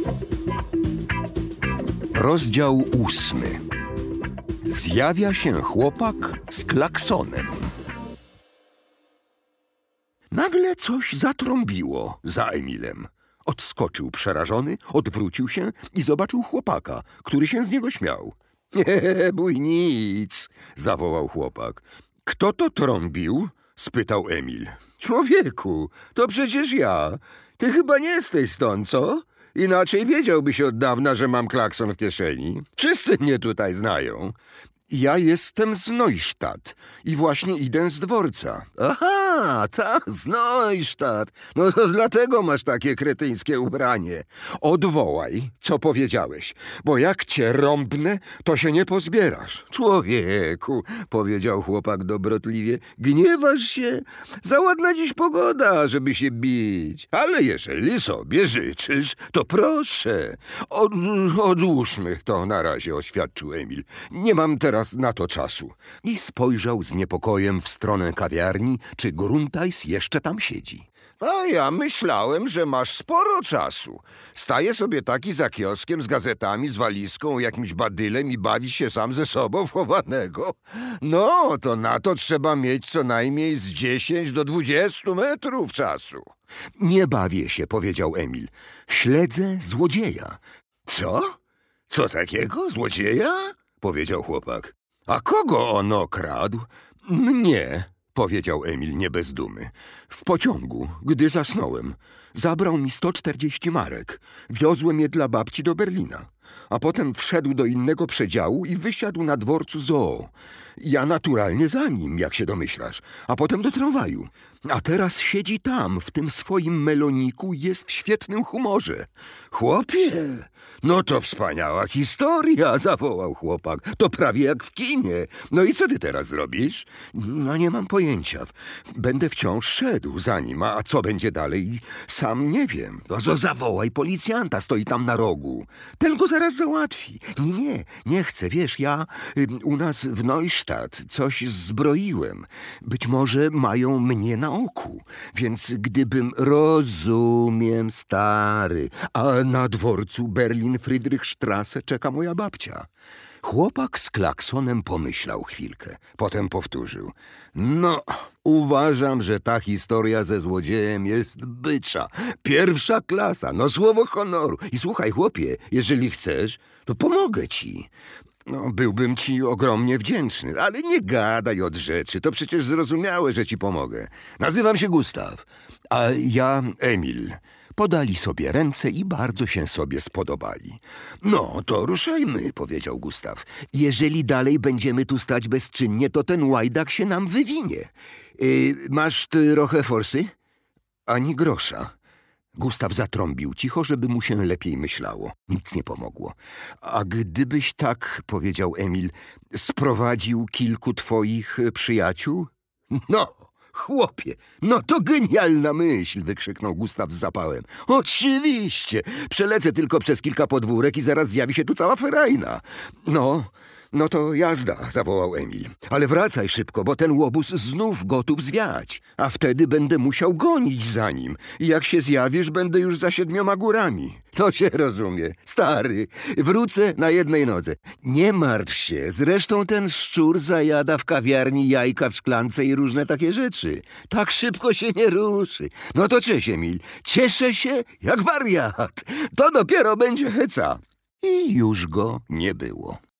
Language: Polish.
Rozdział 8. Zjawia się chłopak z klaksonem. Nagle coś zatrąbiło za Emilem. Odskoczył przerażony, odwrócił się i zobaczył chłopaka, który się z niego śmiał. Nie bój nic, zawołał chłopak. Kto to trąbił? Spytał Emil. Człowieku, to przecież ja. Ty chyba nie jesteś stąd, co? Inaczej wiedziałbyś od dawna, że mam klakson w kieszeni. Wszyscy mnie tutaj znają. Ja jestem z Neustadt i właśnie idę z dworca. Aha, tak, z Neustadt. No to dlatego masz takie kretyńskie ubranie. Odwołaj, co powiedziałeś, bo jak cię rąbnę, to się nie pozbierasz. Człowieku, powiedział chłopak dobrotliwie, gniewasz się? Za ładna dziś pogoda, żeby się bić. Ale jeżeli sobie życzysz, to proszę. Odłóżmy to na razie, oświadczył Emil. Nie mam teraz na to czasu. I spojrzał z niepokojem w stronę kawiarni, czy Gruntajs jeszcze tam siedzi. A ja myślałem, że masz sporo czasu. Staje sobie taki za kioskiem z gazetami, z walizką, jakimś badylem i bawi się sam ze sobą wchowanego. No, to na to trzeba mieć co najmniej z 10 do 20 metrów czasu. Nie bawię się, powiedział Emil. Śledzę złodzieja. Co? Co takiego? Złodzieja? Powiedział chłopak. A kogo on okradł? Mnie, powiedział Emil nie bez dumy. W pociągu, gdy zasnąłem. Zabrał mi 140 marek. Wiozłem je dla babci do Berlina. A potem wszedł do innego przedziału i wysiadł na dworcu zoo. Ja naturalnie za nim, jak się domyślasz. A potem do tramwaju. A teraz siedzi tam, w tym swoim meloniku i jest w świetnym humorze. Chłopie, no to wspaniała historia, zawołał chłopak. To prawie jak w kinie. No i co ty teraz zrobisz? No nie mam pojęcia. Będę wciąż szedł za nim, a co będzie dalej? Sam nie wiem. No to zawołaj policjanta, stoi tam na rogu. Ten go zaraz załatwi. Nie chcę, wiesz, ja u nas w Neustadt coś zbroiłem. Być może mają mnie na oku, więc gdybym... Rozumiem, stary, a na dworcu Berlin-Friedrichstraße czeka moja babcia. Chłopak z klaksonem pomyślał chwilkę, potem powtórzył. No, uważam, że ta historia ze złodziejem jest bycza. Pierwsza klasa, no słowo honoru. I słuchaj, chłopie, jeżeli chcesz, to pomogę ci. No, byłbym ci ogromnie wdzięczny, ale nie gadaj od rzeczy, to przecież zrozumiałe, że ci pomogę. Nazywam się Gustaw, a ja Emil. Podali sobie ręce i bardzo się sobie spodobali. No, to ruszajmy, powiedział Gustaw. Jeżeli dalej będziemy tu stać bezczynnie, to ten łajdak się nam wywinie. Masz trochę forsy? Ani grosza. Gustaw zatrąbił cicho, żeby mu się lepiej myślało. Nic nie pomogło. A gdybyś tak, powiedział Emil, sprowadził kilku twoich przyjaciół? No, chłopie, no to genialna myśl, wykrzyknął Gustaw z zapałem. Oczywiście, przelecę tylko przez kilka podwórek i zaraz zjawi się tu cała ferajna. No to jazda, zawołał Emil. Ale wracaj szybko, bo ten łobuz znów gotów zwiać. A wtedy będę musiał gonić za nim. I jak się zjawisz, będę już za 7 górami. To się rozumie. Stary, wrócę na jednej nodze. Nie martw się, zresztą ten szczur zajada w kawiarni jajka w szklance i różne takie rzeczy. Tak szybko się nie ruszy. No to cześć, Emil. Cieszę się jak wariat. To dopiero będzie heca. I już go nie było.